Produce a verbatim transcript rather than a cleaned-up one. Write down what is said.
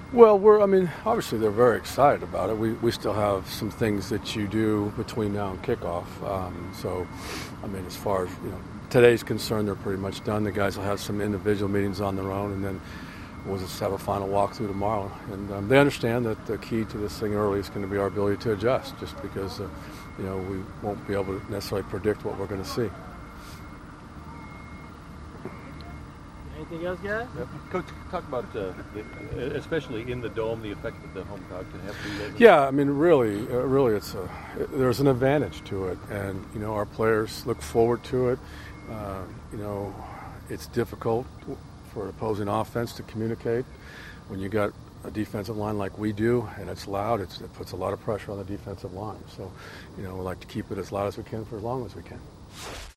Well, we're, I mean, obviously they're very excited about it. We, we still have some things that you do between now and kickoff. Um, so, I mean, as far as, you know, today's concerned, they're pretty much done. The guys will have some individual meetings on their own, and then we'll just have a final walkthrough tomorrow. And um, they understand that the key to this thing early is going to be our ability to adjust, just because, uh, you know, we won't be able to necessarily predict what we're going to see. Anything else, guys? Yep. Coach, talk about, uh, the, especially in the dome, the effect that the home crowd can have for you guys. Yeah, I mean, really, uh, really, it's a there's an advantage to it, and you know, our players look forward to it. Uh, you know, it's difficult for an opposing offense to communicate when you got a defensive line like we do, and it's loud. It's, it puts a lot of pressure on the defensive line. So, you know, we like to keep it as loud as we can for as long as we can.